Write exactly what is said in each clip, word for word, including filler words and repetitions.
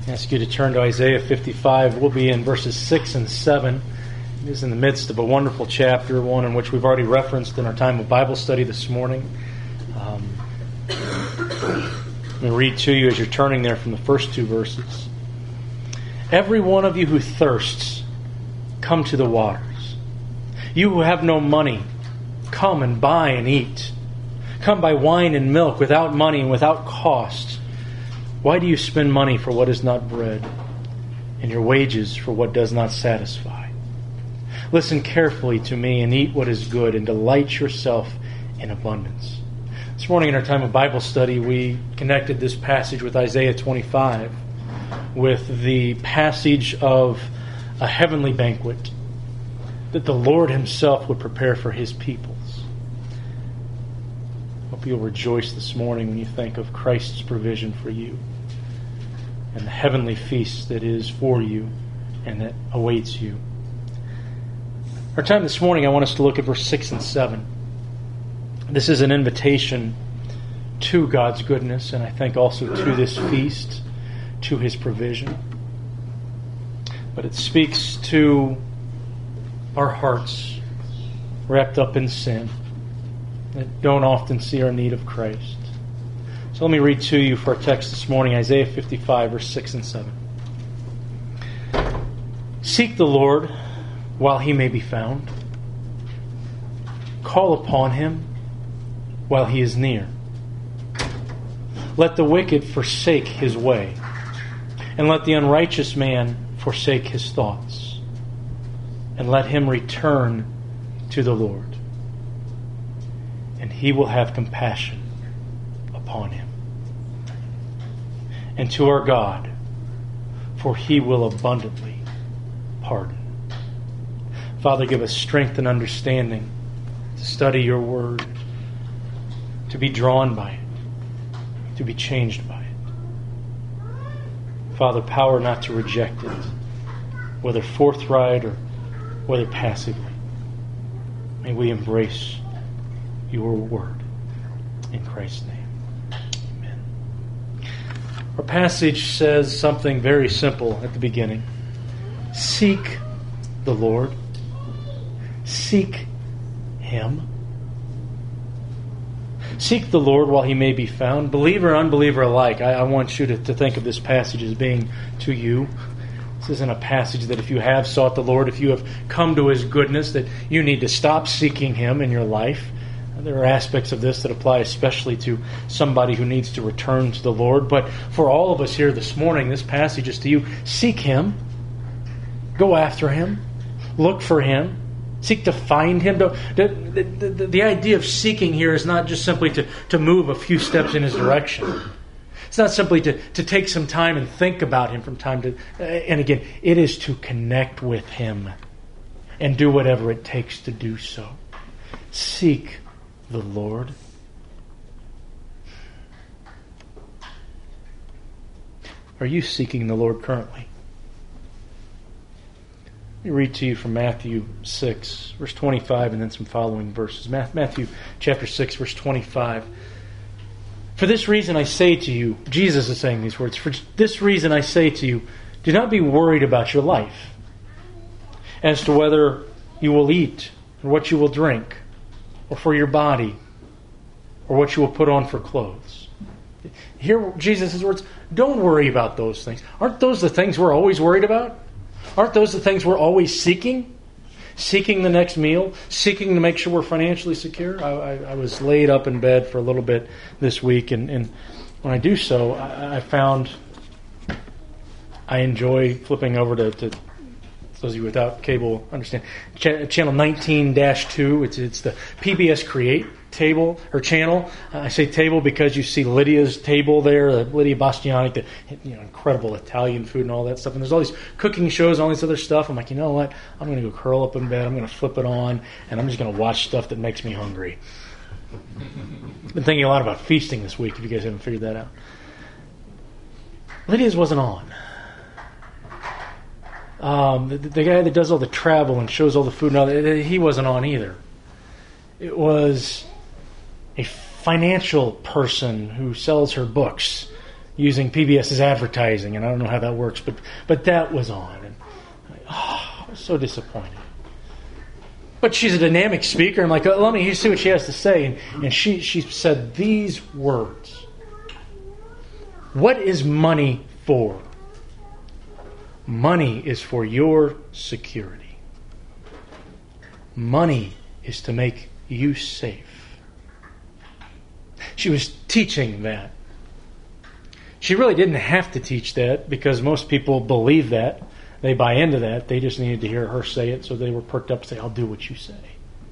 I ask you to turn to Isaiah fifty-five. We'll be in verses six and seven. It is in the midst of a wonderful chapter, one in which we've already referenced in our time of Bible study this morning. Um, let me read to you as you're turning there from the first two verses. Every one of you who thirsts, come to the waters. You who have no money, come and buy and eat. Come buy wine and milk without money and without cost. Why do you spend money for what is not bread, and your wages for what does not satisfy? Listen carefully to me and eat what is good, and delight yourself in abundance. This morning in our time of Bible study, we connected this passage with Isaiah twenty-five, with the passage of a heavenly banquet that the Lord Himself would prepare for His peoples. I hope you'll rejoice this morning when you think of Christ's provision for you, and the heavenly feast that is for you and that awaits you. Our time this morning, I want us to look at verse six and seven. This is an invitation to God's goodness, and I think also to this feast, to His provision. But it speaks to our hearts wrapped up in sin that don't often see our need of Christ. So let me read to you for our text this morning, Isaiah fifty-five, verse six and seven. Seek the Lord while He may be found. Call upon Him while He is near. Let the wicked forsake his way, and let the unrighteous man forsake his thoughts, and let him return to the Lord, and He will have compassion upon him. And to our God, for He will abundantly pardon. Father, give us strength and understanding to study Your Word, to be drawn by it, to be changed by it. Father, power not to reject it, whether forthright or whether passively. May we embrace Your Word in Christ's name. Our passage says something very simple at the beginning. Seek the Lord. Seek Him. Seek the Lord while He may be found. Believer, unbeliever alike, I, I want you to, to think of this passage as being to you. This isn't a passage that if you have sought the Lord, if you have come to His goodness, that you need to stop seeking Him in your life. There are aspects of this that apply especially to somebody who needs to return to the Lord. But for all of us here this morning, this passage is to you. Seek Him. Go after Him. Look for Him. Seek to find Him. The, the, the, the idea of seeking here is not just simply to, to move a few steps in His direction. It's not simply to, to take some time and think about Him from time to... And again, it is to connect with Him and do whatever it takes to do so. Seek the Lord. Are you seeking the Lord currently? Let me read to you from Matthew six, verse twenty-five, and then some following verses. Matthew chapter six, verse twenty-five. For this reason I say to you, Jesus is saying these words, for this reason I say to you, do not be worried about your life, as to whether you will eat, or what you will drink, or for your body, or what you will put on for clothes. Hear Jesus' words, don't worry about those things. Aren't those the things we're always worried about? Aren't those the things we're always seeking? Seeking the next meal, seeking to make sure we're financially secure. I, I, I was laid up in bed for a little bit this week, and, and when I do so, I, I found I enjoy flipping over to, to those of you without cable understand, Ch- channel nineteen dash two. It's it's the P B S Create table or channel. Uh, I say table because you see Lydia's table there, uh, Lydia Bastianic, the you know incredible Italian food and all that stuff. And there's all these cooking shows, all this other stuff. I'm like, you know what? I'm going to go curl up in bed. I'm going to flip it on, and I'm just going to watch stuff that makes me hungry. I've been thinking a lot about feasting this week. If you guys haven't figured that out, Lydia's wasn't on. Um, the, the guy that does all the travel and shows all the food and all that, he wasn't on either. It was a financial person who sells her books using P B S's advertising, and I don't know how that works, but but that was on, and oh, I was so disappointed. But she's a dynamic speaker. I'm like, oh, let me see what she has to say, and, and she she said these words: "What is money for? Money is for your security. Money is to make you safe." She was teaching that. She really didn't have to teach that because most people believe that. They buy into that. They just needed to hear her say it, so they were perked up and say, "I'll do what you say."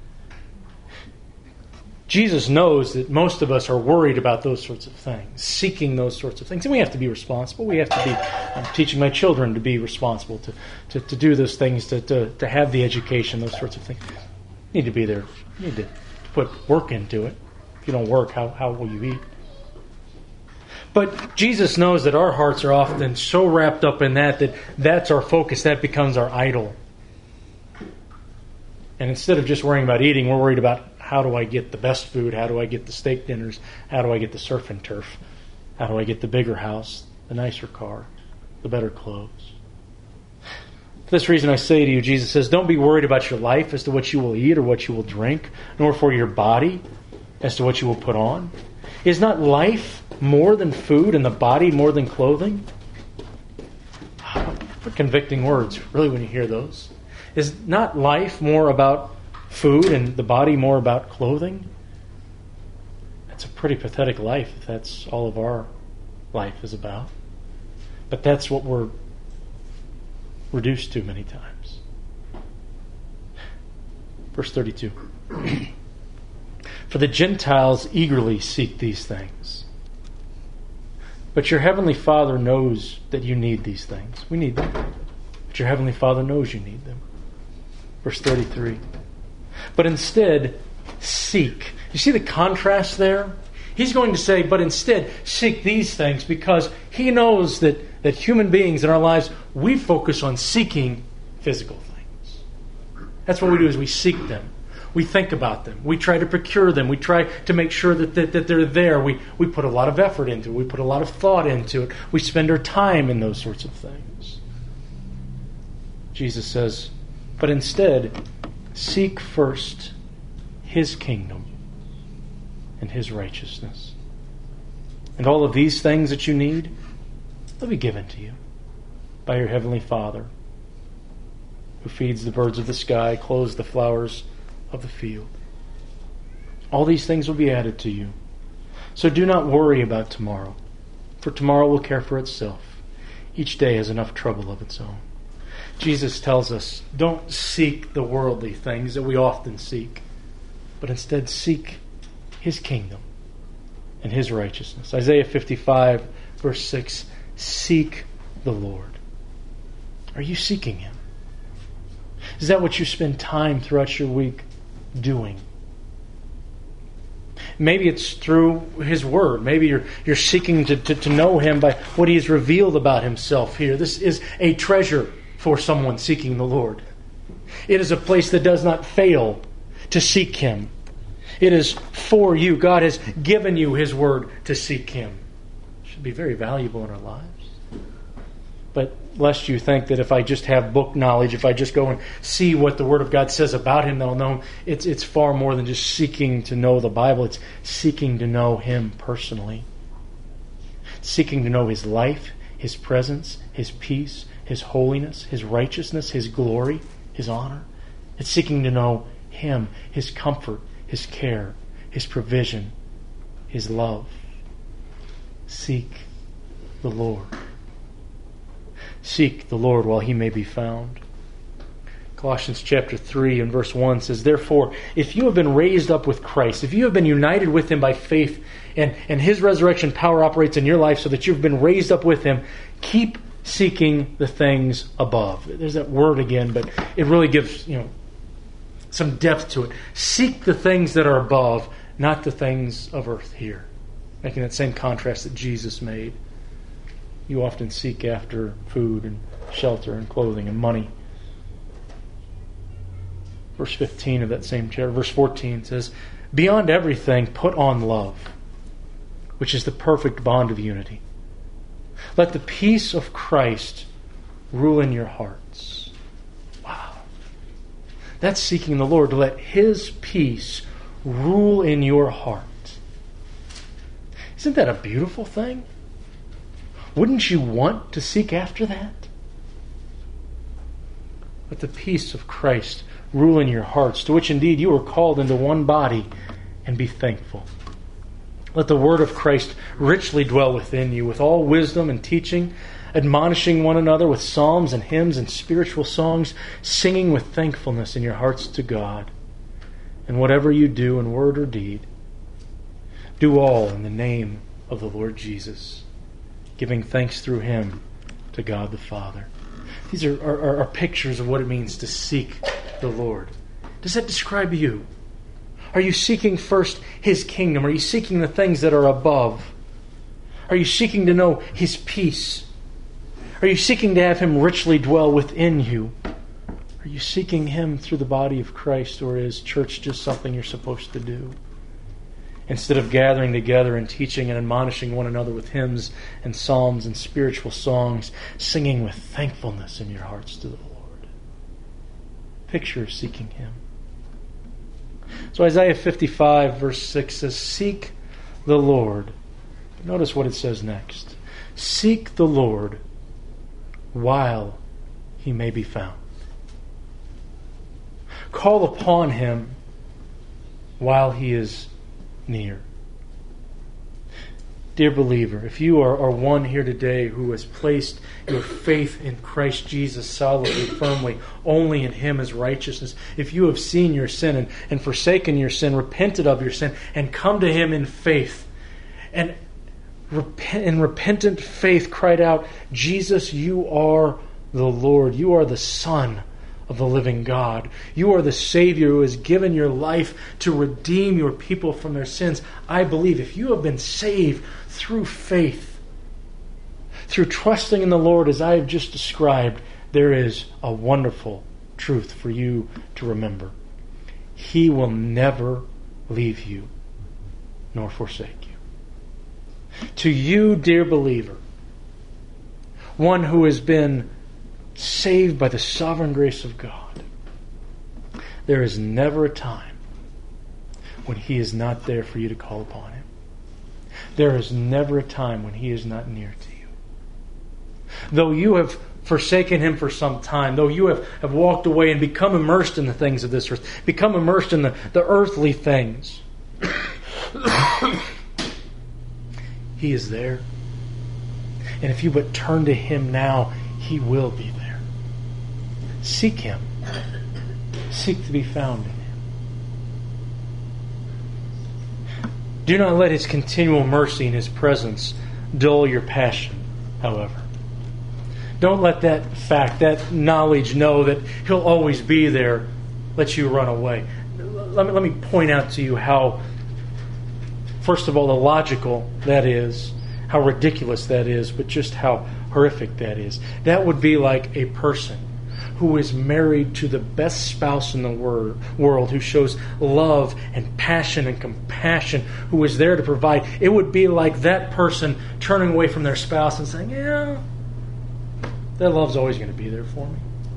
Jesus knows that most of us are worried about those sorts of things, seeking those sorts of things. And we have to be responsible. We have to be, I'm teaching my children to be responsible, to, to, to do those things, to, to, to have the education, those sorts of things. You need to be there. You need to put work into it. If you don't work, how, how will you eat? But Jesus knows that our hearts are often so wrapped up in that that that's our focus. That becomes our idol. And instead of just worrying about eating, we're worried about how do I get the best food? How do I get the steak dinners? How do I get the surf and turf? How do I get the bigger house, the nicer car, the better clothes? For this reason I say to you, Jesus says, don't be worried about your life as to what you will eat or what you will drink, nor for your body as to what you will put on. Is not life more than food and the body more than clothing? What convicting words, really, when you hear those. Is not life more about food and the body more about clothing? That's a pretty pathetic life if that's all of our life is about. But that's what we're reduced to many times. Verse thirty-two. For the Gentiles eagerly seek these things. But your heavenly Father knows that you need these things. We need them. But your heavenly Father knows you need them. Verse thirty-three. But instead, seek. You see the contrast there? He's going to say, but instead, seek these things, because he knows that, that human beings in our lives, we focus on seeking physical things. That's what we do, is we seek them. We think about them. We try to procure them. We try to make sure that, that, that they're there. We, we put a lot of effort into it. We put a lot of thought into it. We spend our time in those sorts of things. Jesus says, but instead, seek first His kingdom and His righteousness. And all of these things that you need, they'll be given to you by your heavenly Father, who feeds the birds of the sky, clothes the flowers of the field. All these things will be added to you. So do not worry about tomorrow, for tomorrow will care for itself. Each day has enough trouble of its own. Jesus tells us, don't seek the worldly things that we often seek, but instead seek His kingdom and His righteousness. Isaiah fifty-five, verse six, seek the Lord. Are you seeking Him? Is that what you spend time throughout your week doing? Maybe it's through His Word. Maybe you're you're seeking to, to, to know Him by what He has revealed about Himself here. This is a treasure for someone seeking the Lord. It is a place that does not fail to seek Him. It is for you. God has given you His Word to seek Him. It should be very valuable in our lives. But lest you think that if I just have book knowledge, if I just go and see what the Word of God says about Him, that I'll know Him, it's, it's far more than just seeking to know the Bible. It's seeking to know Him personally. Seeking to know His life, His presence, His peace, His holiness, His righteousness, His glory, His honor. It's seeking to know Him, His comfort, His care, His provision, His love. Seek the Lord. Seek the Lord while He may be found. Colossians chapter three and verse one says, therefore, if you have been raised up with Christ, if you have been united with Him by faith, and, and His resurrection power operates in your life so that you've been raised up with Him, keep seeking the things above. There's that word again, but it really gives, you know, some depth to it. Seek the things that are above, not the things of earth here. Making that same contrast that Jesus made. You often seek after food and shelter and clothing and money. Verse fifteen of that same chapter, verse fourteen says, beyond everything, put on love, which is the perfect bond of unity. Let the peace of Christ rule in your hearts. Wow. That's seeking the Lord, to let His peace rule in your heart. Isn't that a beautiful thing? Wouldn't you want to seek after that? Let the peace of Christ rule in your hearts, to which indeed you are called into one body, and be thankful. Let the word of Christ richly dwell within you, with all wisdom and teaching, admonishing one another with psalms and hymns and spiritual songs, singing with thankfulness in your hearts to God. And whatever you do in word or deed, do all in the name of the Lord Jesus, giving thanks through Him to God the Father. These are, are, are pictures of what it means to seek the Lord. Does that describe you? Are you seeking first His kingdom? Are you seeking the things that are above? Are you seeking to know His peace? Are you seeking to have Him richly dwell within you? Are you seeking Him through the body of Christ, or is church just something you're supposed to do? Instead of gathering together and teaching and admonishing one another with hymns and psalms and spiritual songs, singing with thankfulness in your hearts to the Lord. Picture of seeking Him. So Isaiah fifty-five verse six says, seek the Lord. Notice what it says next. Seek the Lord while He may be found. Call upon Him while He is near. Dear believer, if you are, are one here today who has placed your faith in Christ Jesus solidly, firmly, only in Him as righteousness, if you have seen your sin and, and forsaken your sin, repented of your sin, and come to Him in faith, and repent, in repentant faith cried out, Jesus, you are the Lord, you are the Son of the living God. You are the Savior who has given your life to redeem your people from their sins. I believe if you have been saved through faith, through trusting in the Lord as I have just described, there is a wonderful truth for you to remember. He will never leave you nor forsake you. To you, dear believer, one who has been saved by the sovereign grace of God, there is never a time when He is not there for you to call upon Him. There is never a time when He is not near to you. Though you have forsaken Him for some time, though you have, have walked away and become immersed in the things of this earth, become immersed in the, the earthly things, He is there. And if you but turn to Him now, He will be there. Seek Him. Seek to be found in Him. Do not let His continual mercy and His presence dull your passion, however. Don't let that fact, that knowledge, know that He'll always be there, let you run away. Let me, let me point out to you how, first of all, illogical that is, how ridiculous that is, but just how horrific that is. That would be like a person who is married to the best spouse in the wor- world, who shows love and passion and compassion, who is there to provide. It would be like that person turning away from their spouse and saying, yeah, that love's always going to be there for me.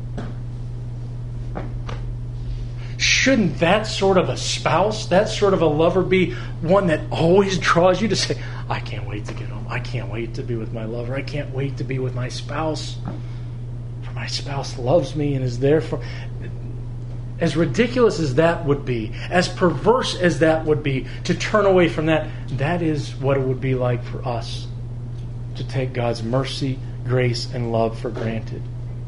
Shouldn't that sort of a spouse, that sort of a lover be one that always draws you to say, I can't wait to get home. I can't wait to be with my lover. I can't wait to be with my spouse. For my spouse loves me and is there for... As ridiculous as that would be, as perverse as that would be, to turn away from that, that is what it would be like for us to take God's mercy, grace, and love for granted.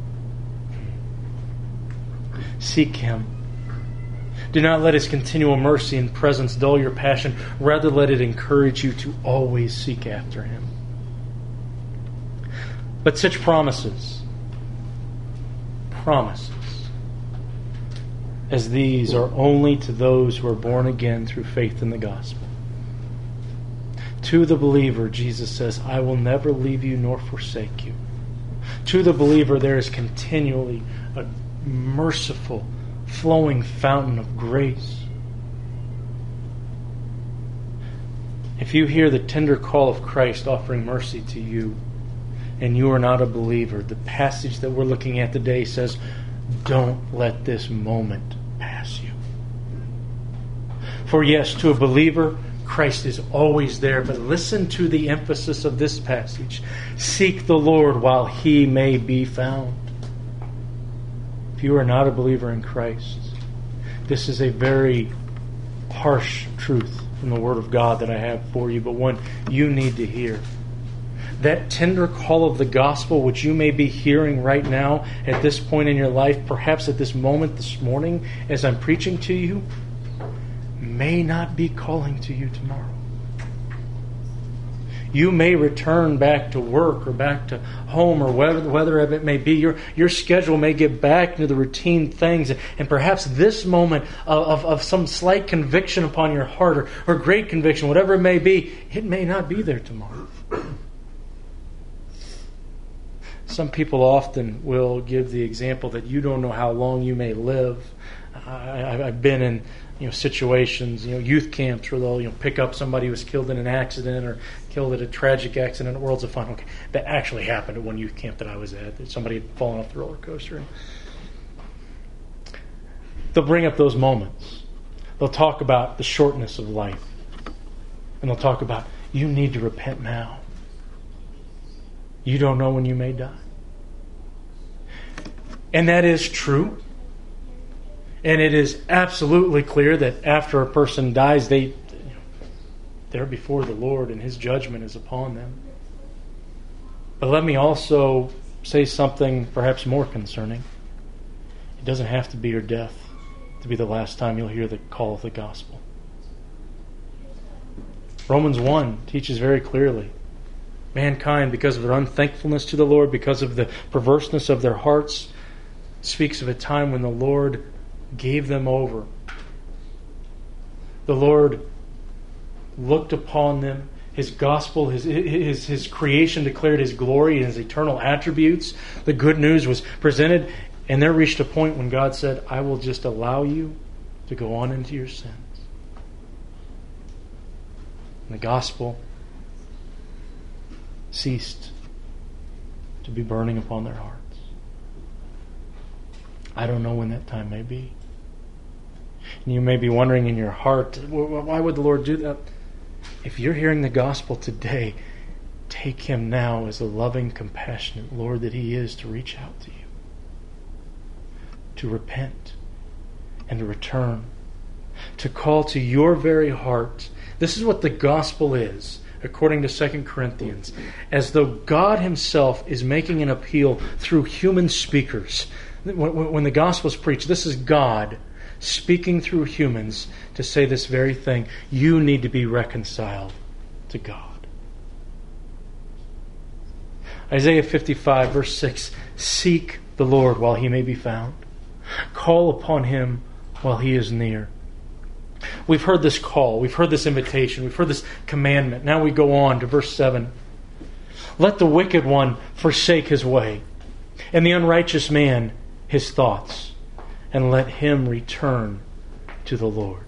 Seek Him. Do not let His continual mercy and presence dull your passion. Rather, let it encourage you to always seek after Him. But such promises, promises, as these are only to those who are born again through faith in the gospel. To the believer, Jesus says, I will never leave you nor forsake you. To the believer, there is continually a merciful, flowing fountain of grace. If you hear the tender call of Christ offering mercy to you, and you are not a believer, the passage that we're looking at today says, don't let this moment pass you. For yes, to a believer, Christ is always there. But listen to the emphasis of this passage. Seek the Lord while He may be found. If you are not a believer in Christ, this is a very harsh truth from the Word of God that I have for you, but one you need to hear. That tender call of the gospel, which you may be hearing right now at this point in your life, perhaps at this moment this morning as I'm preaching to you, may not be calling to you tomorrow. You may return back to work or back to home or whether, whether it may be. Your, your schedule may get back into the routine things. And perhaps this moment of, of, of some slight conviction upon your heart or, or great conviction, whatever it may be, it may not be there tomorrow. Some people often will give the example that you don't know how long you may live. I, I've been in you know situations, you know, youth camps where they'll you know pick up somebody who was killed in an accident or killed at a tragic accident at Worlds of Fun. Okay, that actually happened at one youth camp that I was at. That somebody had fallen off the roller coaster. They'll bring up those moments. They'll talk about the shortness of life, and they'll talk about you need to repent now. You don't know when you may die. And that is true. And it is absolutely clear that after a person dies, they, you know, they're before the Lord and His judgment is upon them. But let me also say something perhaps more concerning. It doesn't have to be your death to be the last time you'll hear the call of the gospel. Romans one teaches very clearly. Mankind, because of their unthankfulness to the Lord, because of the perverseness of their hearts, speaks of a time when the Lord gave them over. The Lord looked upon them. His gospel, his, his, his creation declared His glory and His eternal attributes. The good news was presented, and there reached a point when God said, I will just allow you to go on into your sins. And the gospel ceased to be burning upon their hearts. I don't know when that time may be. And you may be wondering in your heart, why would the Lord do that? If you're hearing the gospel today, take Him now as the loving, compassionate Lord that He is to reach out to you, to repent and to return, to call to your very heart. This is what the gospel is. According to Second Corinthians, as though God Himself is making an appeal through human speakers. When the gospel is preached, this is God speaking through humans to say this very thing. You need to be reconciled to God. Isaiah fifty-five, verse six, seek the Lord while He may be found. Call upon Him while He is near. We've heard this call. We've heard this invitation. We've heard this commandment. Now we go on to verse seven. Let the wicked one forsake his way, and the unrighteous man his thoughts, and let him return to the Lord.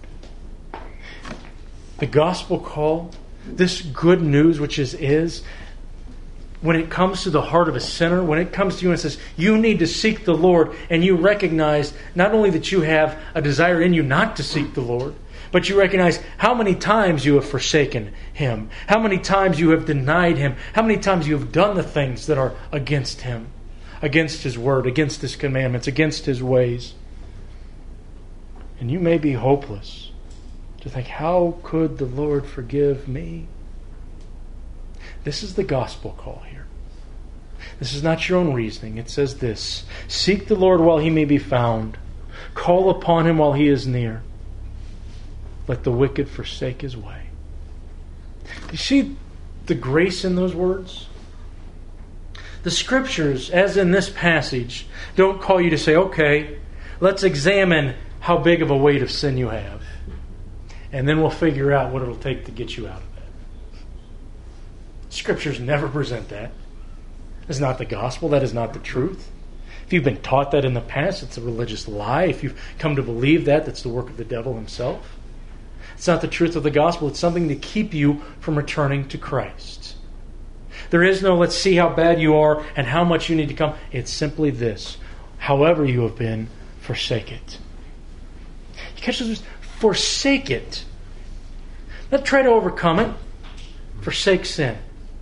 The gospel call, this good news which is, is, when it comes to the heart of a sinner, when it comes to you and says, you need to seek the Lord, and you recognize not only that you have a desire in you not to seek the Lord, but you recognize how many times you have forsaken Him, how many times you have denied Him, how many times you have done the things that are against Him, against His word, against His commandments, against His ways. And you may be hopeless to think, how could the Lord forgive me? This is the gospel call here. This is not your own reasoning. It says this: seek the Lord while He may be found. Call upon Him while He is near. Let the wicked forsake his way. You see the grace in those words? The Scriptures, as in this passage, don't call you to say, okay, let's examine how big of a weight of sin you have, and then we'll figure out what it'll take to get you out of that. Scriptures never present that. That's not the gospel. That is not the truth. If you've been taught that in the past, it's a religious lie. If you've come to believe that, that's the work of the devil himself. It's not the truth of the gospel. It's something to keep you from returning to Christ. There is no let's see how bad you are and how much you need to come. It's simply this. However you have been, forsake it. You catch this? Forsake it. Not try to overcome it. Forsake sin.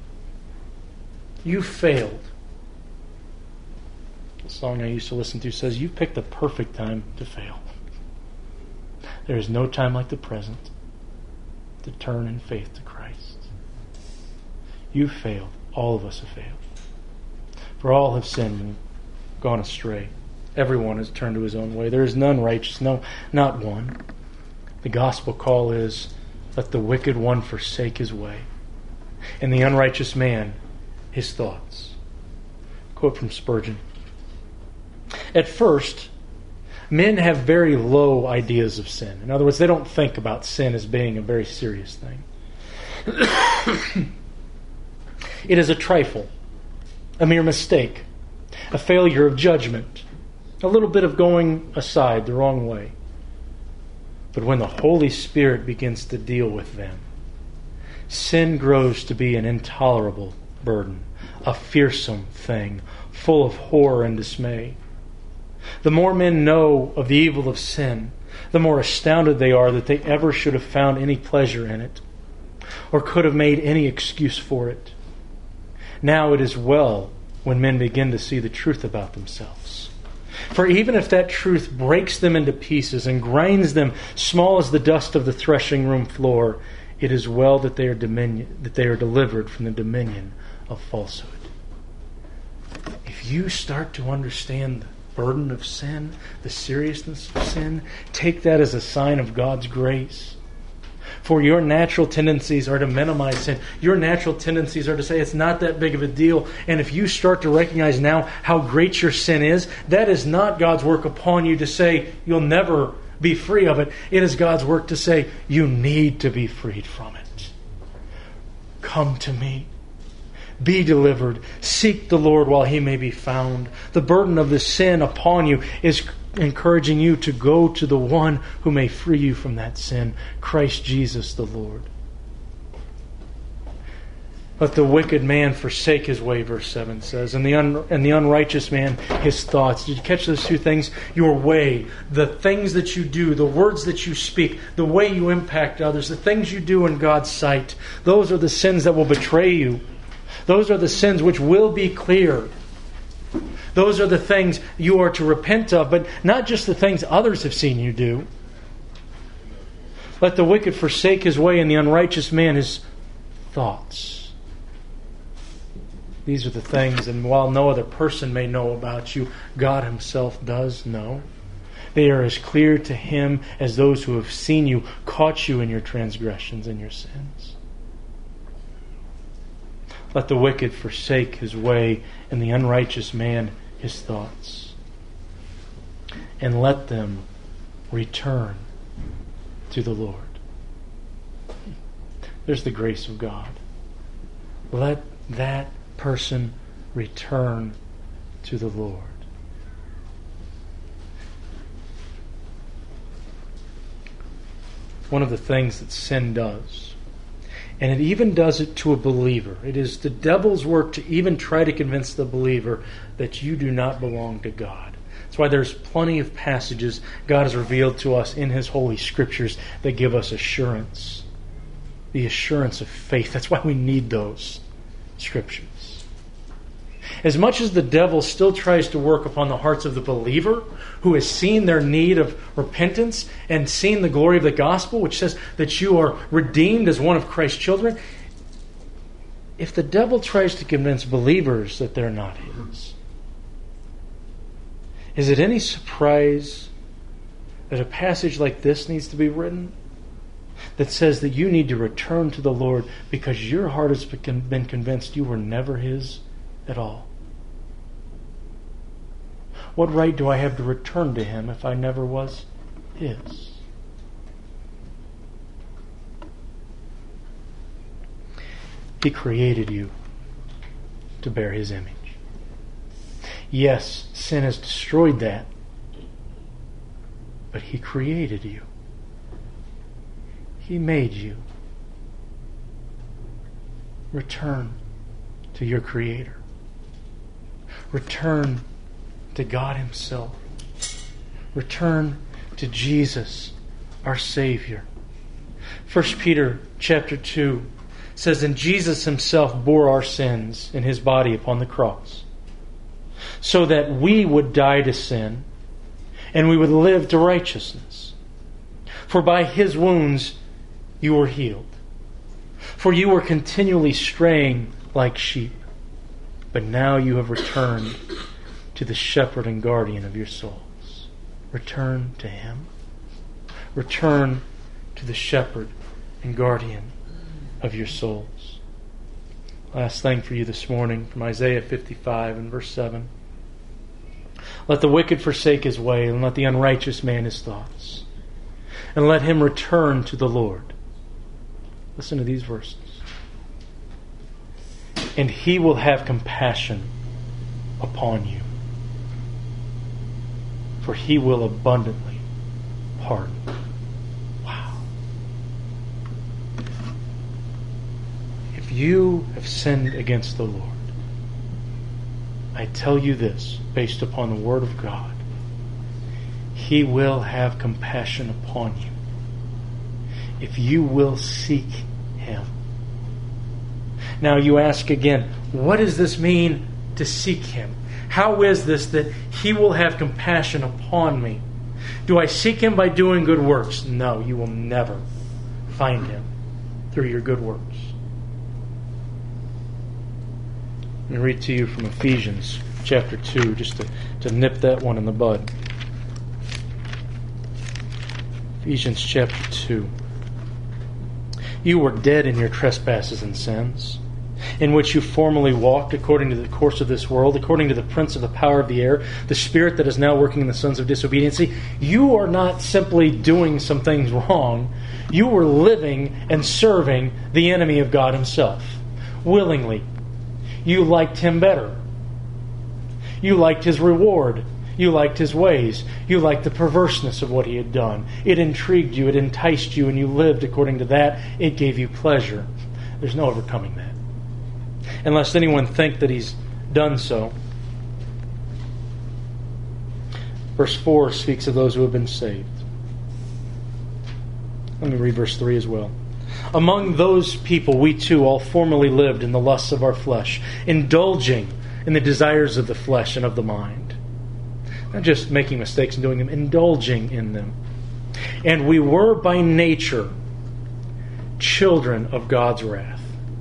You failed. The song I used to listen to says, you picked the perfect time to fail. There is no time like the present to turn in faith to Christ. You failed. All of us have failed. For all have sinned and gone astray. Everyone has turned to his own way. There is none righteous, no, not one. The gospel call is, let the wicked one forsake his way, and the unrighteous man his thoughts. Quote from Spurgeon. At first, men have very low ideas of sin. In other words, they don't think about sin as being a very serious thing. It is a trifle, a mere mistake, a failure of judgment, a little bit of going aside the wrong way. But when the Holy Spirit begins to deal with them, sin grows to be an intolerable burden, a fearsome thing, full of horror and dismay. The more men know of the evil of sin, the more astounded they are that they ever should have found any pleasure in it, or could have made any excuse for it. Now it is well when men begin to see the truth about themselves. For even if that truth breaks them into pieces and grinds them small as the dust of the threshing room floor, it is well that they are dominion, that they are delivered from the dominion of falsehood. If you start to understand the burden of sin, the seriousness of sin, take that as a sign of God's grace. For your natural tendencies are to minimize sin. Your natural tendencies are to say it's not that big of a deal. And if you start to recognize now how great your sin is, that is not God's work upon you to say you'll never be free of it. It is God's work to say you need to be freed from it. Come to me. Be delivered. Seek the Lord while He may be found. The burden of the sin upon you is encouraging you to go to the one who may free you from that sin, Christ Jesus the Lord. Let the wicked man forsake his way, verse seven says, and the un- and the unrighteous man his thoughts. Did you catch those two things? Your way, the things that you do, the words that you speak, the way you impact others, the things you do in God's sight. Those are the sins that will betray you. Those are the sins which will be clear. Those are the things you are to repent of, but not just the things others have seen you do. Let the wicked forsake his way and the unrighteous man his thoughts. These are the things, and while no other person may know about you, God Himself does know. They are as clear to Him as those who have seen you, caught you in your transgressions and your sins. Let the wicked forsake his way and the unrighteous man his thoughts. And let them return to the Lord. There's the grace of God. Let that person return to the Lord. One of the things that sin does, and it even does it to a believer. It is the devil's work to even try to convince the believer that you do not belong to God. That's why there's plenty of passages God has revealed to us in His Holy Scriptures that give us assurance. The assurance of faith. That's why we need those Scriptures. As much as the devil still tries to work upon the hearts of the believer who has seen their need of repentance and seen the glory of the gospel, which says that you are redeemed as one of Christ's children, if the devil tries to convince believers that they're not his, is it any surprise that a passage like this needs to be written that says that you need to return to the Lord because your heart has been convinced you were never His at all? What right do I have to return to Him if I never was His? He created you to bear His image. Yes, sin has destroyed that, but He created you. He made you. Return to your Creator. Return to God Himself. Return to Jesus, our Savior. First Peter chapter two says, "And Jesus Himself bore our sins in His body upon the cross, so that we would die to sin and we would live to righteousness. For by His wounds you were healed. For you were continually straying like sheep, but now you have returned to the shepherd and guardian of your souls." Return to Him. Return to the shepherd and guardian of your souls. Last thing for you this morning from Isaiah fifty-five and verse seven. "Let the wicked forsake his way, and let the unrighteous man his thoughts, and let him return to the Lord." Listen to these verses. "And He will have compassion upon you, for He will abundantly pardon." Wow. If you have sinned against the Lord, I tell you this, based upon the Word of God, He will have compassion upon you if you will seek Him. Now you ask again, what does this mean to seek Him? How is this that He will have compassion upon me? Do I seek Him by doing good works? No, you will never find Him through your good works. Let me read to you from Ephesians chapter two, just to, to nip that one in the bud. Ephesians chapter two. "You were dead in your trespasses and sins, in which you formerly walked according to the course of this world, according to the prince of the power of the air, the spirit that is now working in the sons of disobedience." You are not simply doing some things wrong. You were living and serving the enemy of God Himself, willingly. You liked Him better. You liked His reward. You liked His ways. You liked the perverseness of what He had done. It intrigued you. It enticed you, and you lived according to that. It gave you pleasure. There's no overcoming that, unless anyone think that he's done so. Verse four speaks of those who have been saved. Let me read verse three as well. "Among those people we too all formerly lived in the lusts of our flesh, indulging in the desires of the flesh and of the mind." Not just making mistakes and doing them, indulging in them. "And we were by nature children of God's wrath."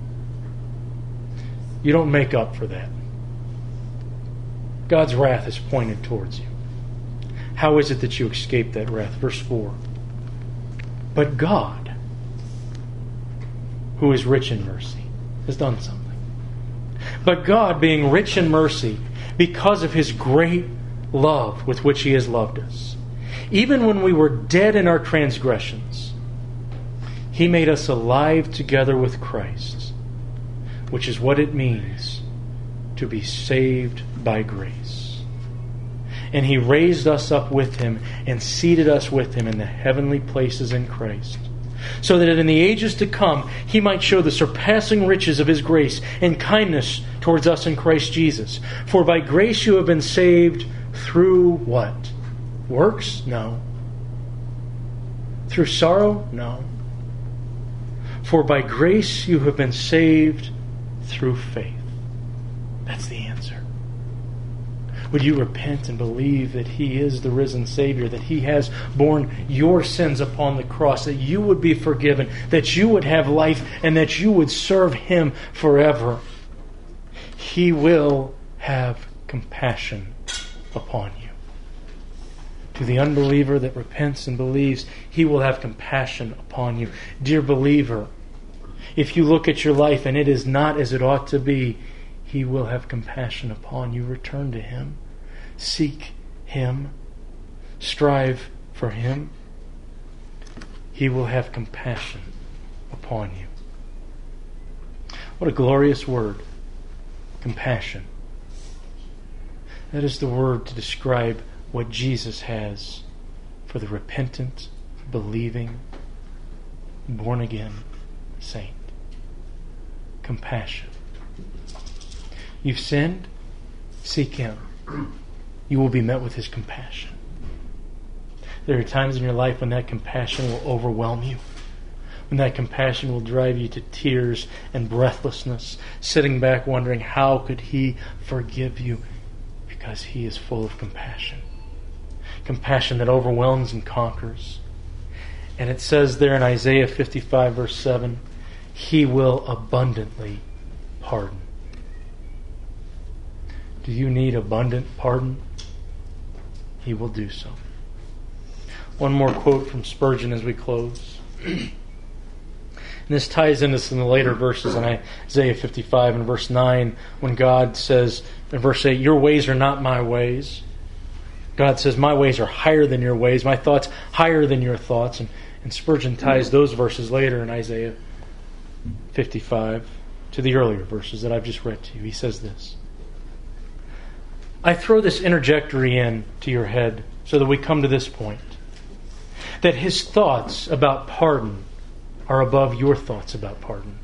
You don't make up for that. God's wrath is pointed towards you. How is it that you escape that wrath? Verse four. "But God, who is rich in mercy," has done something. "But God, being rich in mercy, because of His great love with which He has loved us, even when we were dead in our transgressions, He made us alive together with Christ," which is what it means to be saved by grace. "And He raised us up with Him and seated us with Him in the heavenly places in Christ, so that in the ages to come He might show the surpassing riches of His grace and kindness towards us in Christ Jesus. For by grace you have been saved through" what? Works? No. Through sorrow? No. "For by grace you have been saved through faith." That's the answer. Would you repent and believe that He is the risen Savior, that He has borne your sins upon the cross, that you would be forgiven, that you would have life, and that you would serve Him forever? He will have compassion upon you. To the unbeliever that repents and believes, He will have compassion upon you. Dear believer, if you look at your life and it is not as it ought to be, He will have compassion upon you. Return to Him. Seek Him. Strive for Him. He will have compassion upon you. What a glorious word. Compassion. That is the word to describe what Jesus has for the repentant, believing, born-again saint. Compassion. You've sinned? Seek Him. You will be met with His compassion. There are times in your life when that compassion will overwhelm you. When that compassion will drive you to tears and breathlessness, sitting back wondering, how could He forgive you? Because He is full of compassion. Compassion that overwhelms and conquers. And it says there in Isaiah fifty-five verse seven, He will abundantly pardon. Do you need abundant pardon? He will do so. One more quote from Spurgeon as we close. And this ties into some of the later verses in Isaiah fifty-five and verse nine, when God says in verse eight, your ways are not my ways. God says, my ways are higher than your ways, my thoughts higher than your thoughts. And, and Spurgeon ties those verses later in Isaiah fifty-five to the earlier verses that I've just read to you. He says this, I throw this interjectory in to your head so that we come to this point, that His thoughts about pardon are above your thoughts about pardon.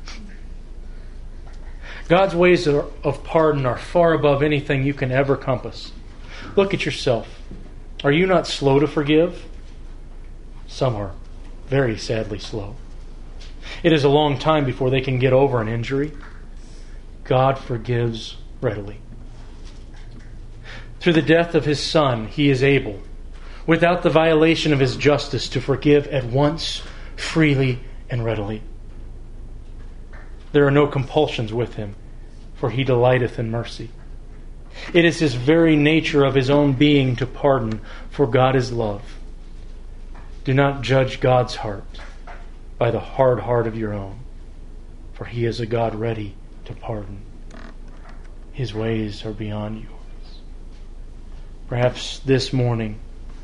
God's ways of pardon are far above anything you can ever compass. Look at yourself. Are you not slow to forgive? Some are very sadly slow. It is a long time before they can get over an injury. God forgives readily. Through the death of His Son, He is able, without the violation of His justice, to forgive at once, freely, and readily. There are no compulsions with Him, for He delighteth in mercy. It is His very nature of His own being to pardon, for God is love. Do not judge God's heart by the hard heart of your own, for He is a God ready to pardon. His ways are beyond yours. Perhaps this morning,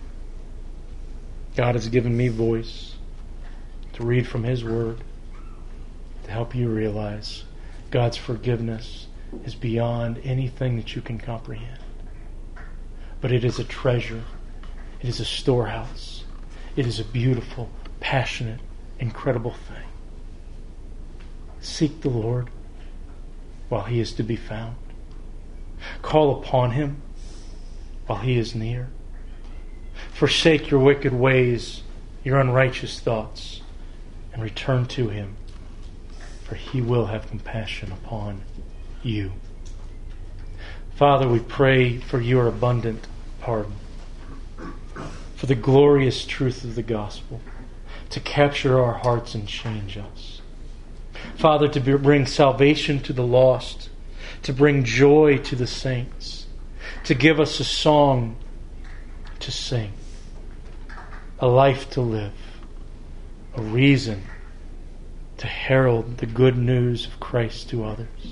God has given me voice to read from His Word, to help you realize God's forgiveness is beyond anything that you can comprehend. But it is a treasure. It is a storehouse. It is a beautiful, passionate, incredible thing. Seek the Lord while He is to be found. Call upon Him while He is near. Forsake your wicked ways, your unrighteous thoughts, and return to Him, for He will have compassion upon you. Father, we pray for your abundant pardon, for the glorious truth of the gospel, to capture our hearts and change us. Father, to bring salvation to the lost, to bring joy to the saints, to give us a song to sing, a life to live, a reason to herald the good news of Christ to others.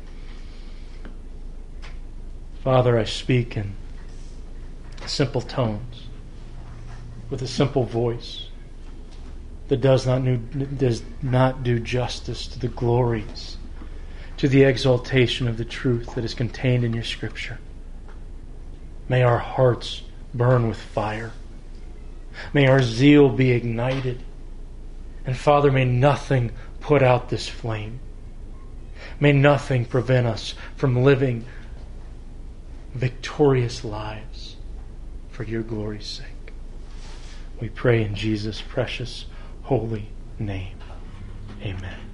Father, I speak in simple tones, with a simple voice that does not, do, does not do justice to the glories, to the exaltation of the truth that is contained in your Scripture. May our hearts burn with fire. May our zeal be ignited. And Father, may nothing put out this flame. May nothing prevent us from living victorious lives for your glory's sake. We pray in Jesus' precious, holy name. Amen.